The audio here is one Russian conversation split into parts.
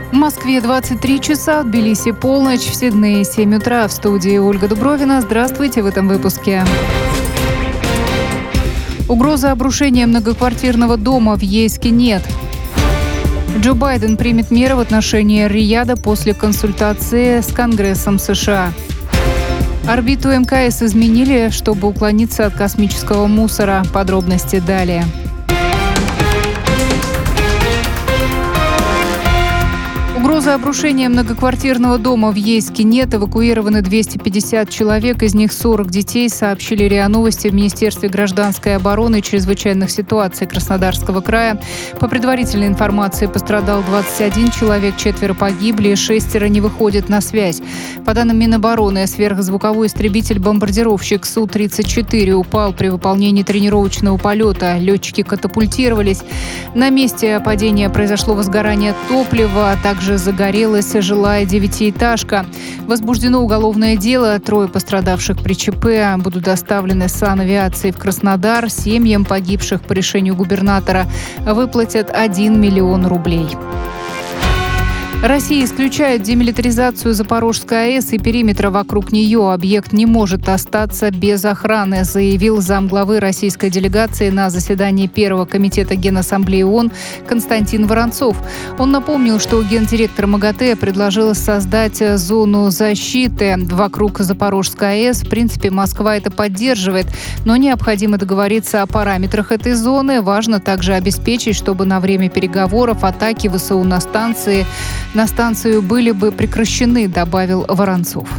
В Москве 23 часа, в Тбилиси полночь, в Сиднее 7 утра. В студии Ольга Дубровина. Здравствуйте в этом выпуске. Угрозы обрушения многоквартирного дома в Ейске нет. Джо Байден примет меры в отношении Рияда после консультации с Конгрессом США. Орбиту МКС изменили, чтобы уклониться от космического мусора. Подробности далее. Угрозы обрушения многоквартирного дома в Ейске нет. Эвакуированы 250 человек, из них 40 детей, сообщили РИА Новости в Министерстве гражданской обороны и чрезвычайных ситуаций Краснодарского края. По предварительной информации, пострадал 21 человек, 4 погибли, 6 не выходят на связь. По данным Минобороны, сверхзвуковой истребитель-бомбардировщик Су-34 упал при выполнении тренировочного полета. Летчики катапультировались. На месте падения произошло возгорание топлива, а также загорелась жилая девятиэтажка. Возбуждено уголовное дело. 3 пострадавших при ЧП будут доставлены санавиацией в Краснодар. Семьям погибших по решению губернатора выплатят 1 миллион рублей. Россия исключает демилитаризацию Запорожской АЭС и периметра вокруг нее. Объект не может остаться без охраны, заявил замглавы российской делегации на заседании Первого комитета Генассамблеи ООН Константин Воронцов. Он напомнил, что гендиректор МАГАТЭ предложил создать зону защиты вокруг Запорожской АЭС. В принципе, Москва это поддерживает, но необходимо договориться о параметрах этой зоны. Важно также обеспечить, чтобы на время переговоров атаки ВСУ на станцию были бы прекращены, добавил Воронцов.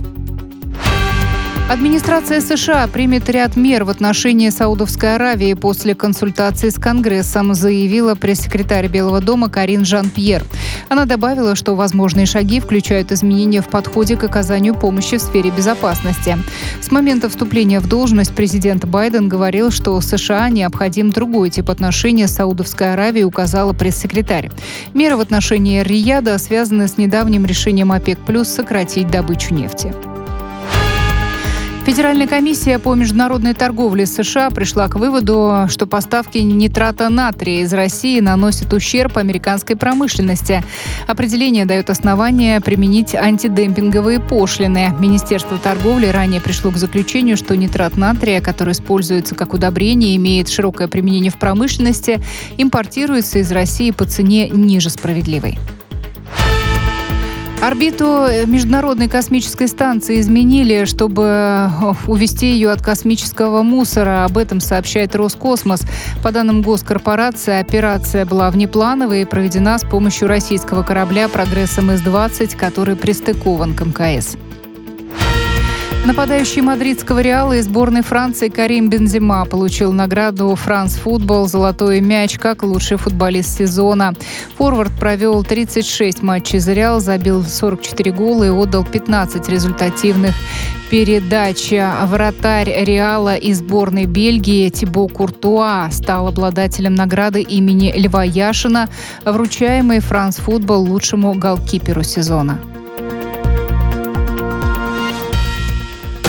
Администрация США примет ряд мер в отношении Саудовской Аравии после консультации с Конгрессом, заявила пресс-секретарь Белого дома Карин Жан-Пьер. Она добавила, что возможные шаги включают изменения в подходе к оказанию помощи в сфере безопасности. С момента вступления в должность президент Байден говорил, что США необходим другой тип отношений с Саудовской Аравией, указала пресс-секретарь. Меры в отношении Рияда связаны с недавним решением ОПЕК+ сократить добычу нефти. Федеральная комиссия по международной торговле США пришла к выводу, что поставки нитрата натрия из России наносят ущерб американской промышленности. Определение дает основание применить антидемпинговые пошлины. Министерство торговли ранее пришло к заключению, что нитрат натрия, который используется как удобрение и имеет широкое применение в промышленности, импортируется из России по цене ниже справедливой. Орбиту Международной космической станции изменили, чтобы увести ее от космического мусора. Об этом сообщает Роскосмос. По данным госкорпорации, операция была внеплановой и проведена с помощью российского корабля «Прогресс МС-20», который пристыкован к МКС. Нападающий мадридского «Реала» и сборной Франции Карим Бензема получил награду «Франс Футбол» «Золотой мяч» как лучший футболист сезона. Форвард провел 36 матчей за «Реал», забил 44 гола и отдал 15 результативных передач. Вратарь «Реала» и сборной Бельгии Тибо Куртуа стал обладателем награды имени Льва Яшина, вручаемой «Франс Футбол» лучшему голкиперу сезона.